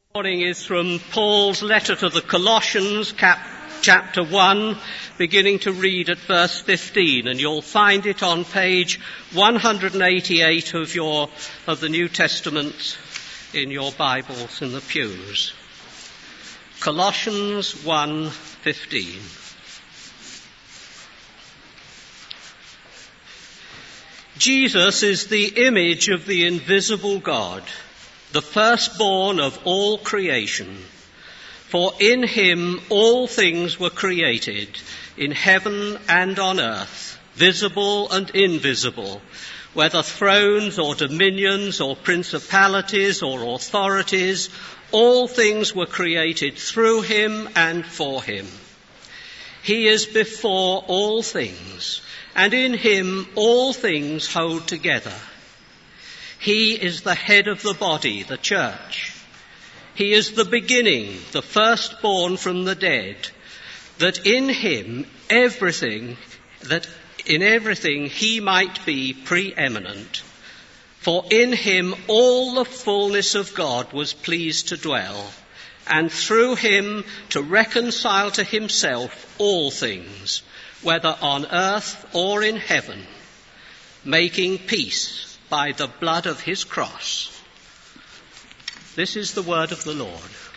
Morning is from Paul's letter to the Colossians, chapter 1, beginning to read at verse 15, and you'll find it on page 188 of the New Testament in your Bibles in the pews. Colossians 1:15. Jesus is the image of the invisible God, the firstborn of all creation. For in him all things were created, in heaven and on earth, visible and invisible, whether thrones or dominions or principalities or authorities, all things were created through him and for him. He is before all things, and in him all things hold together. He is the head of the body, the church. He is the beginning, the firstborn from the dead, that in everything he might be preeminent. For in him all the fullness of God was pleased to dwell, and through him to reconcile to himself all things, whether on earth or in heaven, making peace by the blood of his cross. This is the word of the Lord.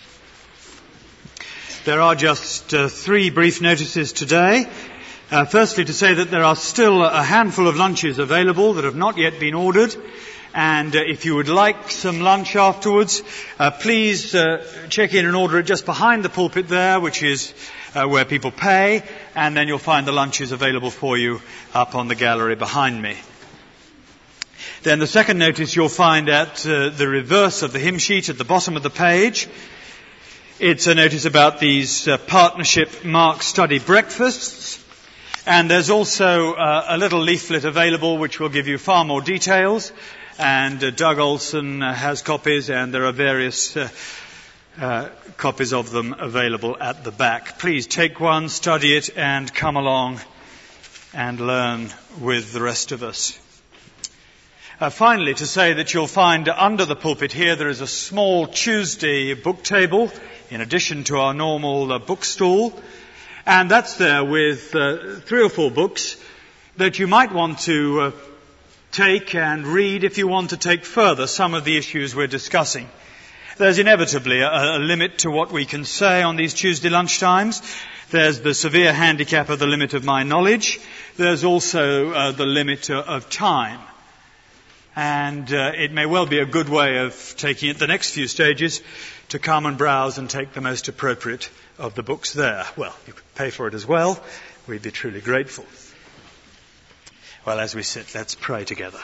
There are just three brief notices today. Firstly, to say that there are still a handful of lunches available that have not yet been ordered. And if you would like some lunch afterwards, please check in and order it just behind the pulpit there, which is where people pay. And then you'll find the lunches available for you up on the gallery behind me. Then the second notice you'll find at the reverse of the hymn sheet at the bottom of the page. It's a notice about these partnership Mark study breakfasts. And there's also a little leaflet available which will give you far more details. And Doug Olson has copies, and there are various copies of them available at the back. Please take one, study it, and come along and learn with the rest of us. Finally, to say that you'll find under the pulpit here there is a small Tuesday book table in addition to our normal bookstall, and that's there with 3 or 4 books that you might want to take and read if you want to take further some of the issues we're discussing. There's inevitably a limit to what we can say on these Tuesday lunchtimes. There's the severe handicap of the limit of my knowledge. There's also the limit of time. And it may well be a good way of taking it the next few stages to come and browse and take the most appropriate of the books there. Well, you could pay for it as well. We'd be truly grateful. Well, as we sit, let's pray together.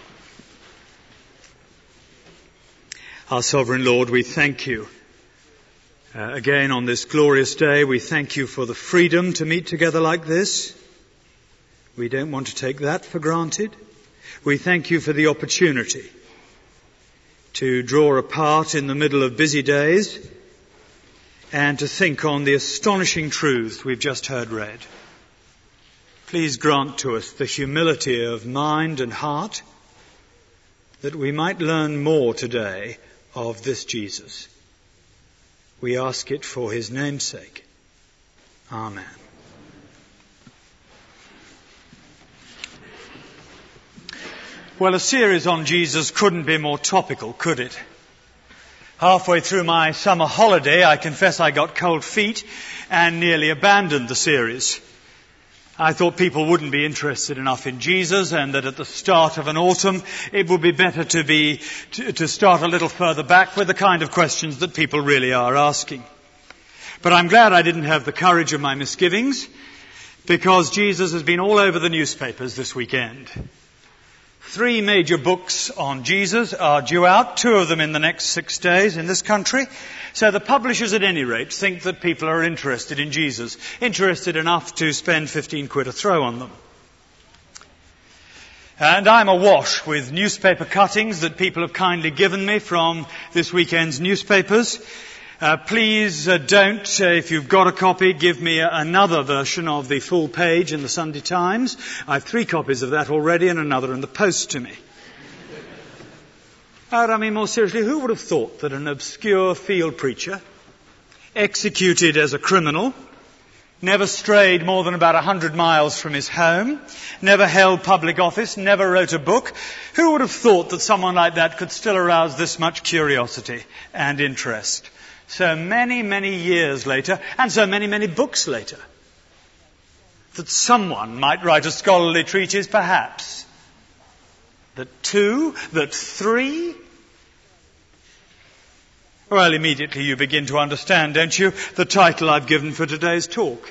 Our Sovereign Lord, we thank you. Again on this glorious day, we thank you for the freedom to meet together like this. We don't want to take that for granted. We thank you for the opportunity to draw apart in the middle of busy days and to think on the astonishing truths we've just heard read. Please grant to us the humility of mind and heart that we might learn more today of this Jesus. We ask it for his name's sake. Amen. Well, a series on Jesus couldn't be more topical, could it? Halfway through my summer holiday, I confess I got cold feet and nearly abandoned the series. I thought people wouldn't be interested enough in Jesus, and that at the start of an autumn it would be better to start a little further back with the kind of questions that people really are asking. But I'm glad I didn't have the courage of my misgivings, because Jesus has been all over the newspapers this weekend. 3 major books on Jesus are due out, 2 of them in the next 6 days in this country. So the publishers at any rate think that people are interested in Jesus, interested enough to spend 15 quid a throw on them. And I'm awash with newspaper cuttings that people have kindly given me from this weekend's newspapers. Please don't, if you've got a copy, give me another version of the full page in the Sunday Times. I've 3 copies of that already and another in the post to me. More seriously, who would have thought that an obscure field preacher, executed as a criminal, never strayed more than about 100 miles from his home, never held public office, never wrote a book, who would have thought that someone like that could still arouse this much curiosity and interest so many, many years later, and so many, many books later? That someone might write a scholarly treatise, perhaps. That 2, that 3. Well, immediately you begin to understand, don't you, the title I've given for today's talk.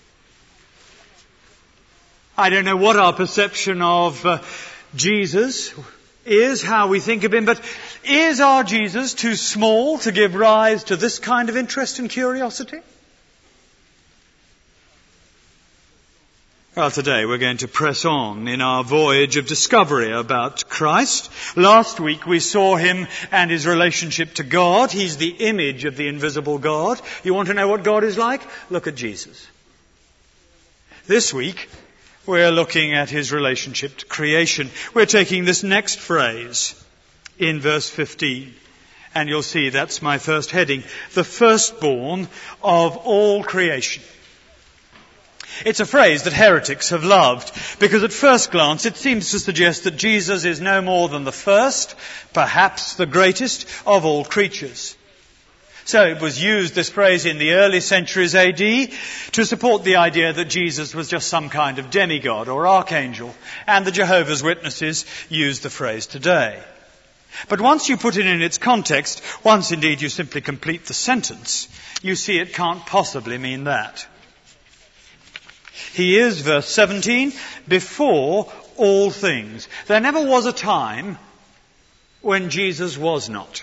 I don't know what our perception of Jesus is, how we think of him, but is our Jesus too small to give rise to this kind of interest and curiosity? Well, today we're going to press on in our voyage of discovery about Christ. Last week we saw him and his relationship to God. He's the image of the invisible God. You want to know what God is like? Look at Jesus. This week we're looking at his relationship to creation. We're taking this next phrase in verse 15. And you'll see that's my first heading. The firstborn of all creation. It's a phrase that heretics have loved because at first glance it seems to suggest that Jesus is no more than the first, perhaps the greatest, of all creatures. So it was used, this phrase, in the early centuries AD to support the idea that Jesus was just some kind of demigod or archangel, and the Jehovah's Witnesses use the phrase today. But once you put it in its context, once indeed you simply complete the sentence, you see it can't possibly mean that. He is, verse 17, before all things. There never was a time when Jesus was not.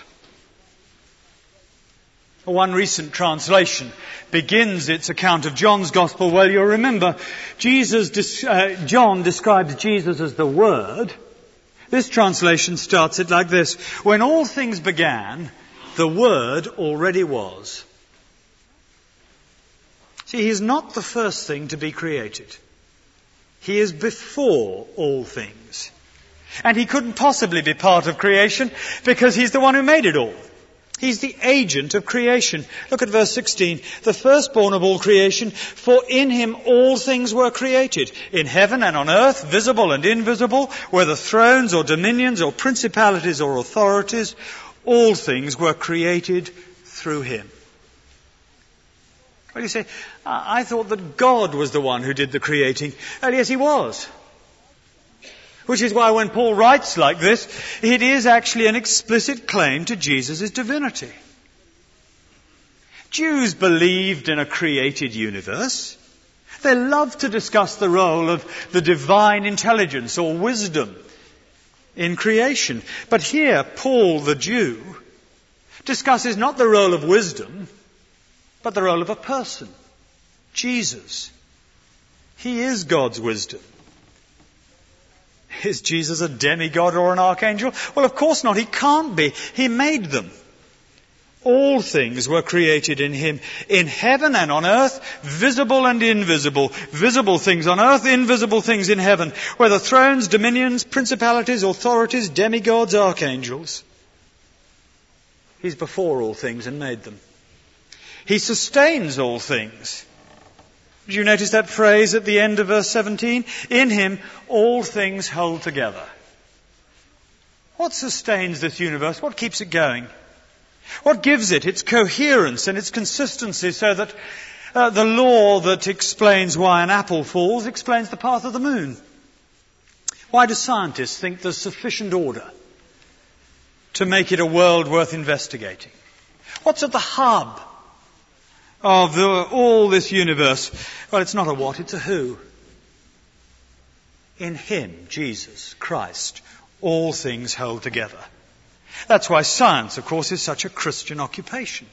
One recent translation begins its account of John's Gospel. Well, you'll remember, John describes Jesus as the Word. This translation starts it like this. When all things began, the Word already was. See, he is not the first thing to be created. He is before all things. And he couldn't possibly be part of creation because he's the one who made it all. He's the agent of creation. Look at verse 16. The firstborn of all creation, for in him all things were created, in heaven and on earth, visible and invisible, whether thrones or dominions or principalities or authorities, all things were created through him. Well, you say, I thought that God was the one who did the creating. Oh, yes, he was. Which is why when Paul writes like this, it is actually an explicit claim to Jesus' divinity. Jews believed in a created universe. They loved to discuss the role of the divine intelligence or wisdom in creation. But here, Paul the Jew discusses not the role of wisdom, but the role of a person, Jesus. He is God's wisdom. Is Jesus a demigod or an archangel? Well, of course not. He can't be. He made them. All things were created in him, in heaven and on earth, visible and invisible. Visible things on earth, invisible things in heaven. Whether thrones, dominions, principalities, authorities, demigods, archangels. He's before all things and made them. He sustains all things. Did you notice that phrase at the end of verse 17? In him all things hold together. What sustains this universe? What keeps it going? What gives it its coherence and its consistency so that the law that explains why an apple falls explains the path of the moon? Why do scientists think there's sufficient order to make it a world worth investigating? What's at the hub of all this universe? Well, it's not a what, it's a who. In him, Jesus Christ, all things hold together. That's why science, of course, is such a Christian occupation.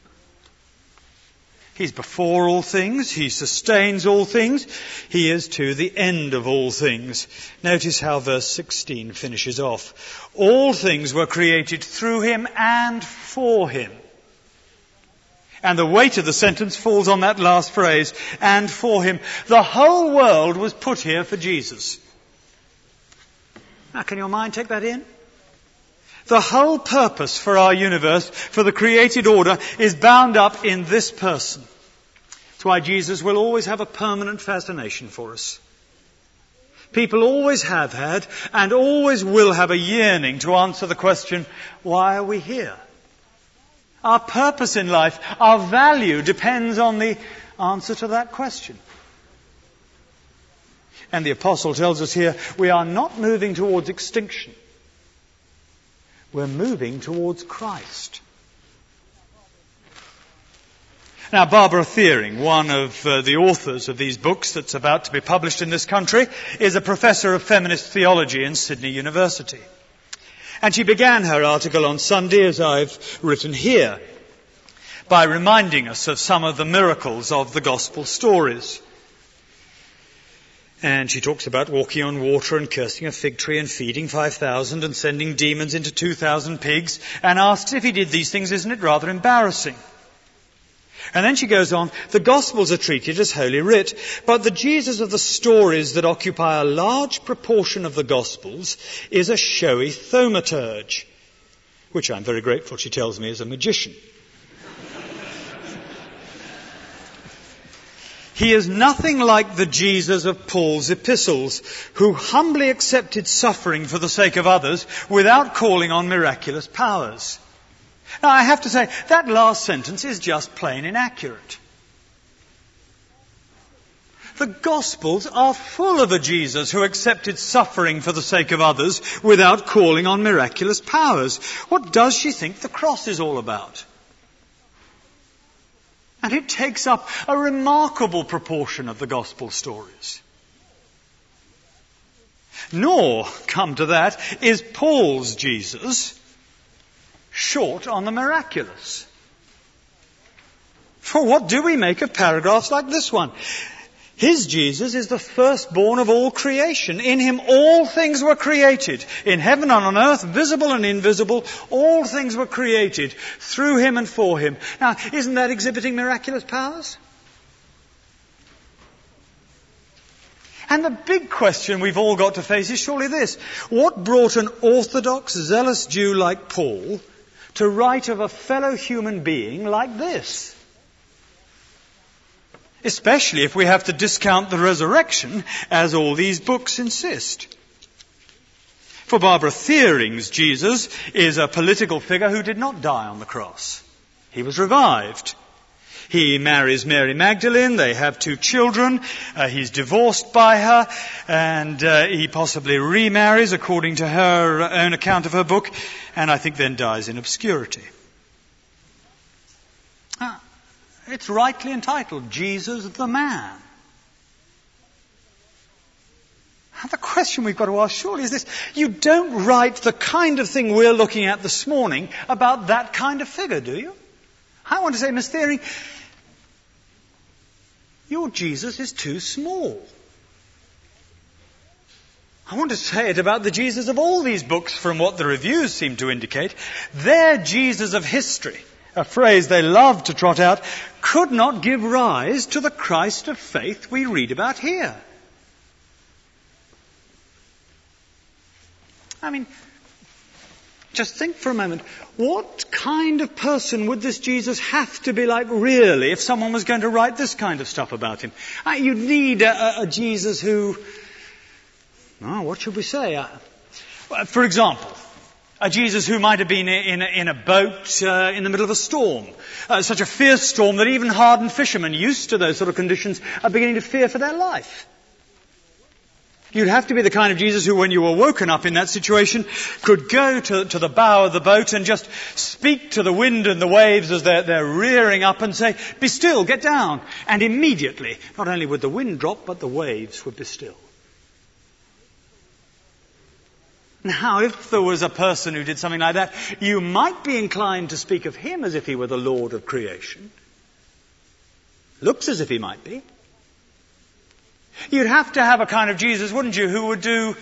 He's before all things. He sustains all things. He is to the end of all things. Notice how verse 16 finishes off. All things were created through him and for him. And the weight of the sentence falls on that last phrase, and for him. The whole world was put here for Jesus. Now, can your mind take that in? The whole purpose for our universe, for the created order, is bound up in this person. That's why Jesus will always have a permanent fascination for us. People always have had and always will have a yearning to answer the question, why are we here? Our purpose in life, our value depends on the answer to that question. And the apostle tells us here, we are not moving towards extinction. We're moving towards Christ. Now, Barbara Thiering, one of the authors of these books that's about to be published in this country, is a professor of feminist theology in Sydney University. And she began her article on Sunday, as I've written here, by reminding us of some of the miracles of the gospel stories. And she talks about walking on water and cursing a fig tree and feeding 5,000 and sending demons into 2,000 pigs, and asks, if he did these things, isn't it rather embarrassing? And then she goes on, the Gospels are treated as Holy Writ, but the Jesus of the stories that occupy a large proportion of the Gospels is a showy thaumaturge, which I'm very grateful she tells me is a magician. He is nothing like the Jesus of Paul's epistles, who humbly accepted suffering for the sake of others without calling on miraculous powers. Now, I have to say, that last sentence is just plain inaccurate. The Gospels are full of a Jesus who accepted suffering for the sake of others without calling on miraculous powers. What does she think the cross is all about? And it takes up a remarkable proportion of the Gospel stories. Nor, come to that, is Paul's Jesus short on the miraculous. For what do we make of paragraphs like this one? His Jesus is the firstborn of all creation. In him all things were created. In heaven and on earth, visible and invisible, all things were created through him and for him. Now, isn't that exhibiting miraculous powers? And the big question we've all got to face is surely this. What brought an orthodox, zealous Jew like Paul to write of a fellow human being like this? Especially if we have to discount the resurrection, as all these books insist. For Barbara Thiering's Jesus is a political figure who did not die on the cross. He was revived. He marries Mary Magdalene, they have 2 children, he's divorced by her, and he possibly remarries according to her own account of her book, and I think then dies in obscurity. It's rightly entitled Jesus the Man. And the question we've got to ask surely is this. You don't write the kind of thing we're looking at this morning about that kind of figure, do you? I want to say, Miss Thiering, your Jesus is too small. I want to say it about the Jesus of all these books, from what the reviews seem to indicate. Their Jesus of history, a phrase they love to trot out, could not give rise to the Christ of faith we read about here. I mean, just think for a moment. What kind of person would this Jesus have to be like, really, if someone was going to write this kind of stuff about him? You'd need a Jesus who, what should we say? For example, a Jesus who might have been in a boat in the middle of a storm. Such a fierce storm that even hardened fishermen used to those sort of conditions are beginning to fear for their life. You'd have to be the kind of Jesus who, when you were woken up in that situation, could go to the bow of the boat and just speak to the wind and the waves as they're rearing up and say, "Be still, get down." And immediately, not only would the wind drop, but the waves would be still. Now, if there was a person who did something like that, you might be inclined to speak of him as if he were the Lord of creation. Looks as if he might be. You'd have to have a kind of Jesus, wouldn't you, who would do,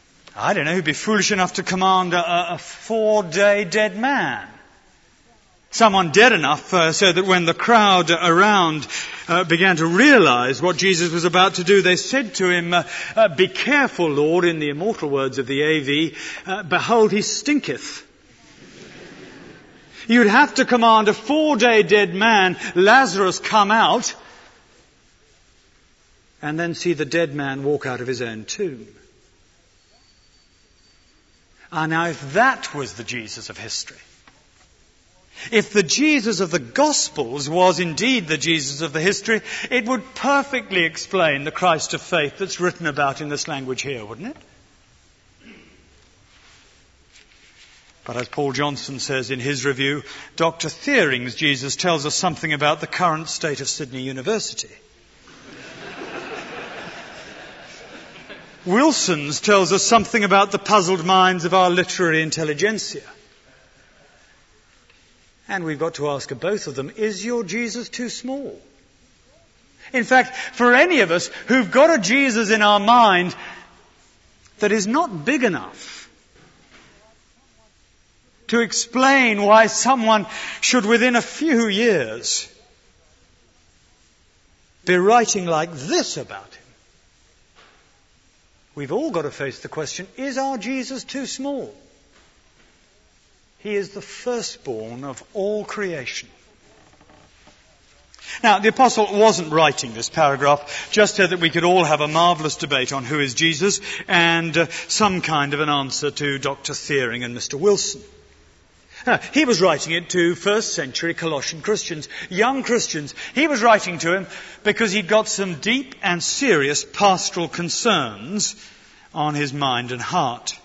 who'd be foolish enough to command a 4-day dead man. Someone dead enough so that when the crowd around began to realize what Jesus was about to do, they said to him, "Be careful, Lord," in the immortal words of the AV, "behold, he stinketh." You'd have to command a 4-day dead man, Lazarus, come out, and then see the dead man walk out of his own tomb. Now if that was the Jesus of history, if the Jesus of the Gospels was indeed the Jesus of the history, it would perfectly explain the Christ of faith that's written about in this language here, wouldn't it? But as Paul Johnson says in his review, Dr. Thiering's Jesus tells us something about the current state of Sydney University. Wilson's tells us something about the puzzled minds of our literary intelligentsia. And we've got to ask of both of them, is your Jesus too small? In fact, for any of us who've got a Jesus in our mind that is not big enough to explain why someone should within a few years be writing like this about him, we've all got to face the question, is our Jesus too small? He is the firstborn of all creation. Now, the apostle wasn't writing this paragraph just so that we could all have a marvellous debate on who is Jesus and some kind of an answer to Dr. Thiering and Mr. Wilson. He was writing it to first century Colossian Christians, young Christians. He was writing to him because he'd got some deep and serious pastoral concerns on his mind and heart.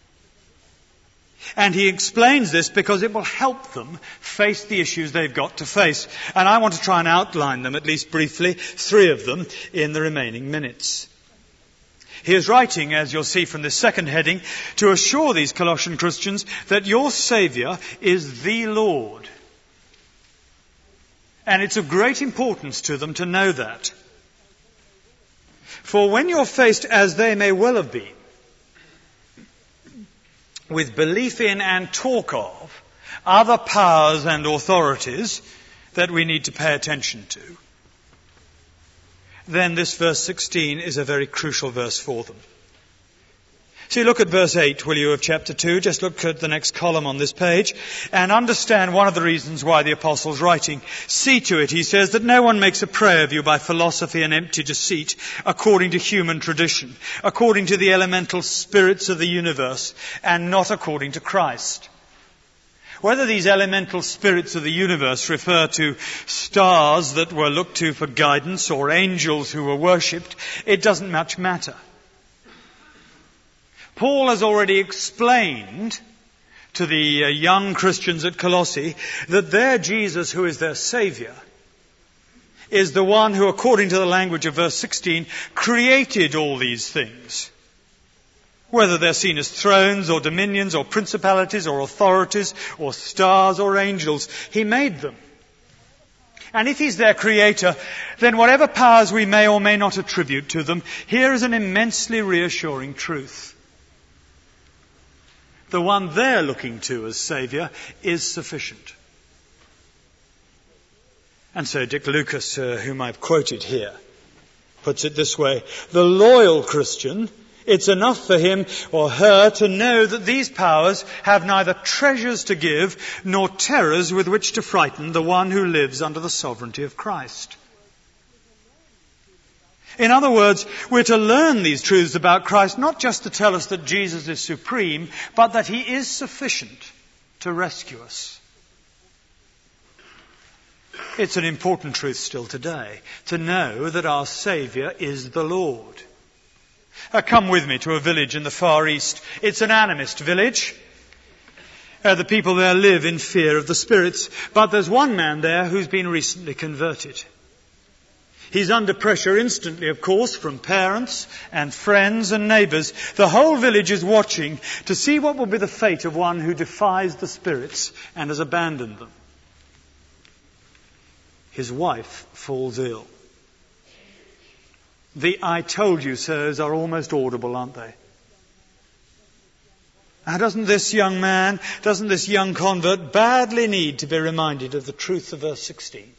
And he explains this because it will help them face the issues they've got to face. And I want to try and outline them, at least briefly, 3 of them, in the remaining minutes. He is writing, as you'll see from this second heading, to assure these Colossian Christians that your Saviour is the Lord. And it's of great importance to them to know that. For when you're faced, as they may well have been, with belief in and talk of other powers and authorities that we need to pay attention to, then this verse 16 is a very crucial verse for them. See, look at verse 8, will you, of chapter 2. Just look at the next column on this page and understand one of the reasons why the apostle's writing. See to it, he says, that no one makes a prey of you by philosophy and empty deceit, according to human tradition, according to the elemental spirits of the universe, and not according to Christ. Whether these elemental spirits of the universe refer to stars that were looked to for guidance or angels who were worshipped, it doesn't much matter. Paul has already explained to the young Christians at Colossae that their Jesus, who is their Saviour, is the one who, according to the language of verse 16, created all these things. Whether they're seen as thrones or dominions or principalities or authorities or stars or angels, he made them. And if he's their creator, then whatever powers we may or may not attribute to them, here is an immensely reassuring truth. The one they're looking to as Saviour is sufficient. And so Dick Lucas, whom I've quoted here, puts it this way: the loyal Christian, it's enough for him or her to know that these powers have neither treasures to give nor terrors with which to frighten the one who lives under the sovereignty of Christ. In other words, we're to learn these truths about Christ not just to tell us that Jesus is supreme, but that he is sufficient to rescue us. It's an important truth still today, to know that our Saviour is the Lord. Come with me to a village in the Far East. It's an animist village. The people there live in fear of the spirits, but there's one man there who's been recently converted. He's under pressure instantly, of course, from parents and friends and neighbours. The whole village is watching to see what will be the fate of one who defies the spirits and has abandoned them. His wife falls ill. The "I told you so's" are almost audible, aren't they? Now, doesn't this young man, doesn't this young convert badly need to be reminded of the truth of verse 16?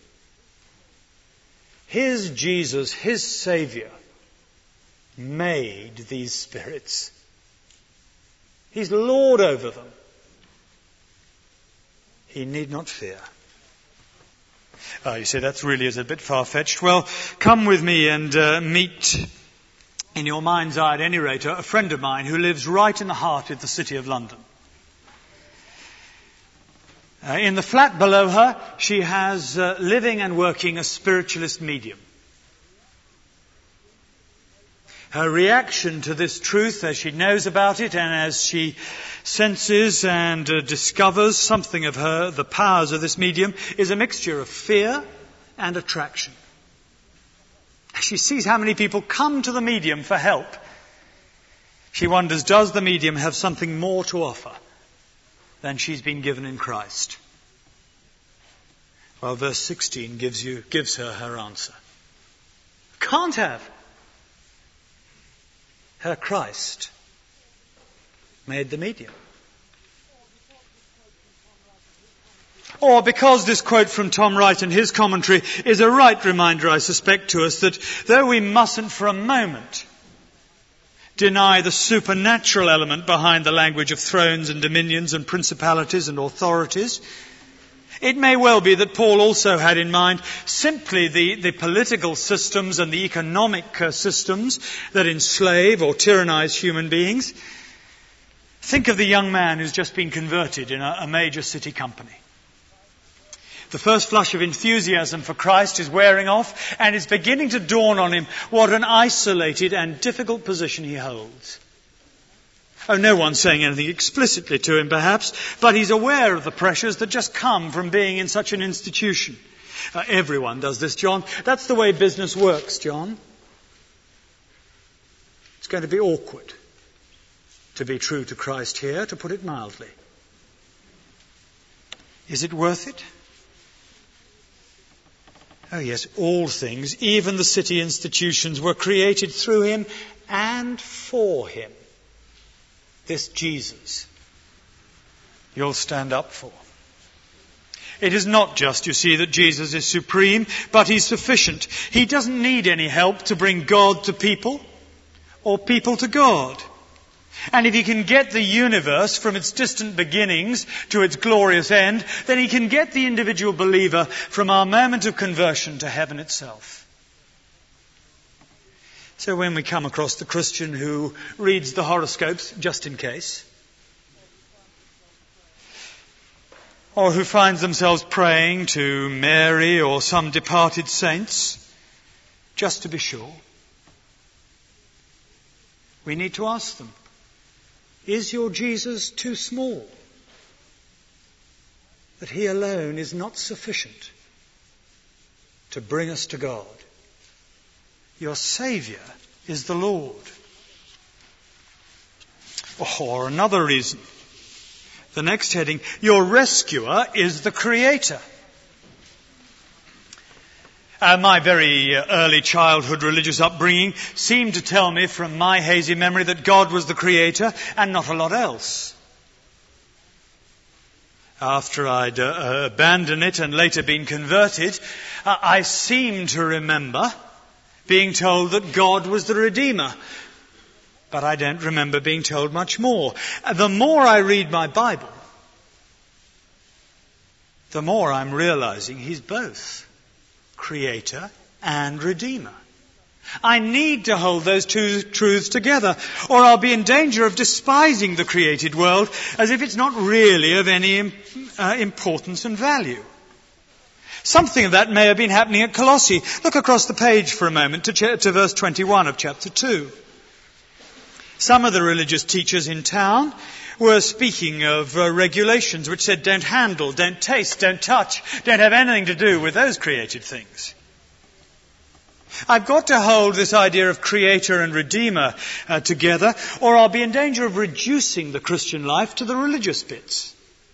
His Jesus, his Saviour, made these spirits. He's Lord over them. He need not fear. You say that's really is a bit far-fetched. Well, come with me and meet, in your mind's eye at any rate, a friend of mine who lives right in the heart of the city of London. In the flat below her, she has living and working a spiritualist medium. Her reaction to this truth as she knows about it and as she senses and discovers something of the powers of this medium, is a mixture of fear and attraction. She sees how many people come to the medium for help. She wonders, does the medium have something more to offer than she's been given in Christ? Well, verse 16 gives her answer. Can't have. Her Christ made the medium. Or because this quote from Tom Wright in his commentary is a right reminder, I suspect, to us that though we mustn't for a moment deny the supernatural element behind the language of thrones and dominions and principalities and authorities, it may well be that Paul also had in mind simply the political systems and the economic systems that enslave or tyrannize human beings. Think of the young man who's just been converted in a major city company. The first flush of enthusiasm for Christ is wearing off, and it's beginning to dawn on him what an isolated and difficult position he holds. Oh, no one's saying anything explicitly to him, perhaps, but he's aware of the pressures that just come from being in such an institution. Everyone does this, John. That's the way business works, John. It's going to be awkward to be true to Christ here, to put it mildly. Is it worth it? Oh yes, all things, even the city institutions, were created through him and for him. This Jesus you'll stand up for. It is not just, you see, that Jesus is supreme, but he's sufficient. He doesn't need any help to bring God to people or people to God. And if he can get the universe from its distant beginnings to its glorious end, then he can get the individual believer from our moment of conversion to heaven itself. So when we come across the Christian who reads the horoscopes just in case, or who finds themselves praying to Mary or some departed saints, just to be sure, we need to ask them, is your Jesus too small? That he alone is not sufficient to bring us to God. Your Saviour is the Lord. Or another reason. The next heading, your rescuer is the Creator. My very early childhood religious upbringing seemed to tell me from my hazy memory that God was the Creator and not a lot else. After I'd abandoned it and later been converted, I seem to remember being told that God was the Redeemer. But I don't remember being told much more. The more I read my Bible, the more I'm realizing he's both Creator and Redeemer. I need to hold those two truths together, or I'll be in danger of despising the created world as if it's not really of any importance and value. Something of that may have been happening at Colossae. Look across the page for a moment to verse 21 of chapter 2. Some of the religious teachers in town were speaking of regulations which said don't handle, don't taste, don't touch, don't have anything to do with those created things. I've got to hold this idea of Creator and Redeemer together, or I'll be in danger of reducing the Christian life to the religious bits.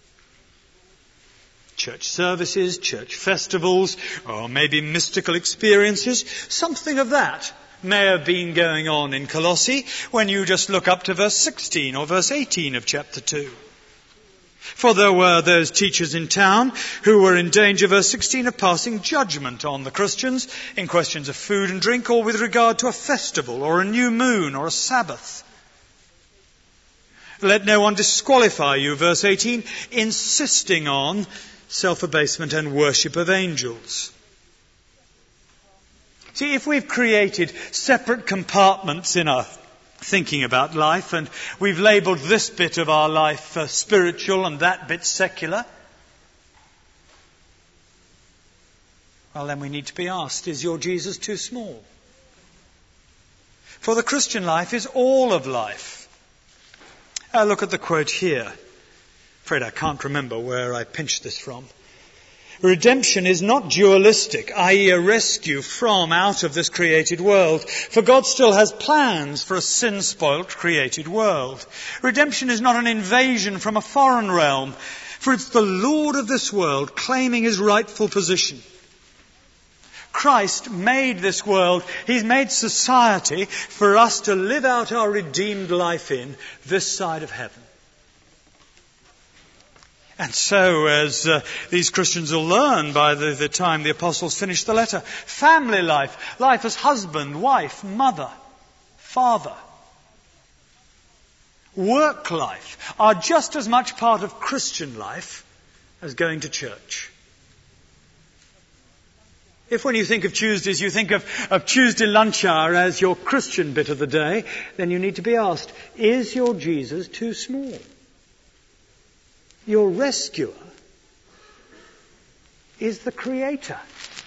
Church services, church festivals, or maybe mystical experiences, something of that. may have been going on in Colossae when you just look up to verse 16 or verse 18 of chapter 2. For there were those teachers in town who were in danger, verse 16, of passing judgment on the Christians in questions of food and drink, or with regard to a festival or a new moon or a Sabbath. Let no one disqualify you, verse 18, insisting on self-abasement and worship of angels. See, if we've created separate compartments in our thinking about life, and we've labelled this bit of our life spiritual and that bit secular, well, then we need to be asked, is your Jesus too small? For the Christian life is all of life. Look at the quote here. Afraid I can't remember where I pinched this from. Redemption is not dualistic, i.e. a rescue from out of this created world. For God still has plans for a sin-spoilt created world. Redemption is not an invasion from a foreign realm, for it's the Lord of this world claiming his rightful position. Christ made this world. He's made society for us to live out our redeemed life in this side of heaven. And so, as these Christians will learn by the time the apostles finish the letter, family life, life as husband, wife, mother, father, work life are just as much part of Christian life as going to church. If when you think of Tuesdays, you think of Tuesday lunch hour as your Christian bit of the day, then you need to be asked, is your Jesus too small? Your rescuer is the Creator.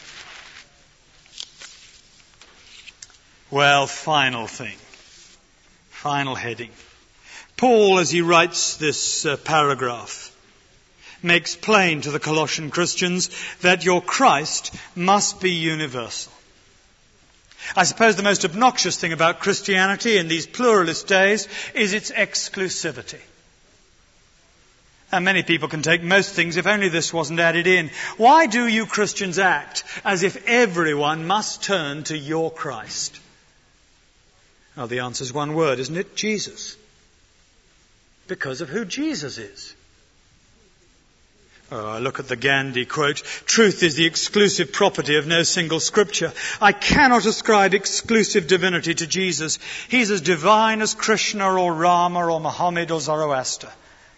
Well, final thing. Final heading. Paul, as he writes this paragraph, makes plain to the Colossian Christians that your Christ must be universal. I suppose the most obnoxious thing about Christianity in these pluralist days is its exclusivity. And many people can take most things if only this wasn't added in. Why do you Christians act as if everyone must turn to your Christ? Well, the answer is one word, isn't it? Jesus. Because of who Jesus is. I look at the Gandhi quote, truth is the exclusive property of no single scripture. I cannot ascribe exclusive divinity to Jesus. He's as divine as Krishna or Rama or Muhammad or Zoroaster.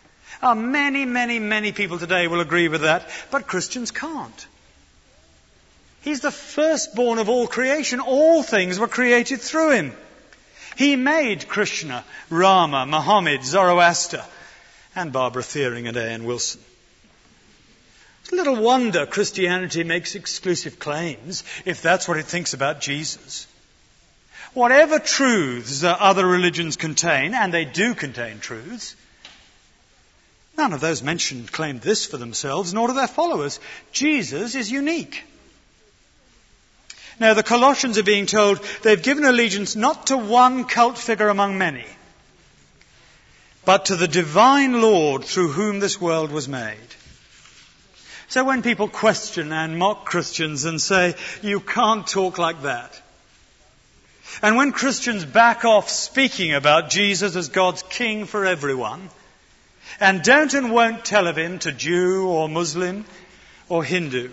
Many people today will agree with that, but Christians can't. He's the firstborn of all creation. All things were created through him. He made Krishna, Rama, Muhammad, Zoroaster, and Barbara Thiering and A.N. Wilson. It's little wonder Christianity makes exclusive claims if that's what it thinks about Jesus. Whatever truths other religions contain, and they do contain truths, none of those mentioned claimed this for themselves, nor do their followers. Jesus is unique. Now, the Colossians are being told they've given allegiance not to one cult figure among many, but to the divine Lord through whom this world was made. So when people question and mock Christians and say, you can't talk like that, and when Christians back off speaking about Jesus as God's King for everyone, and don't and won't tell of him to Jew or Muslim or Hindu,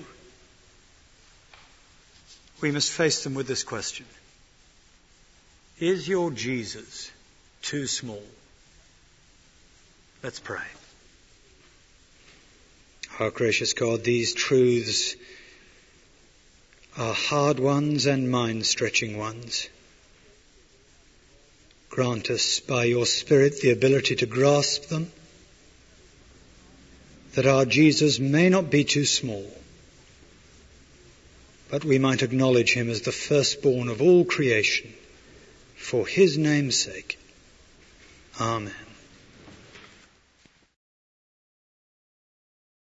we must face them with this question. Is your Jesus too small? Let's pray. Our gracious God, these truths are hard ones and mind-stretching ones. Grant us by your Spirit the ability to grasp them, that our Jesus may not be too small, but we might acknowledge him as the firstborn of all creation, for his name's sake. Amen.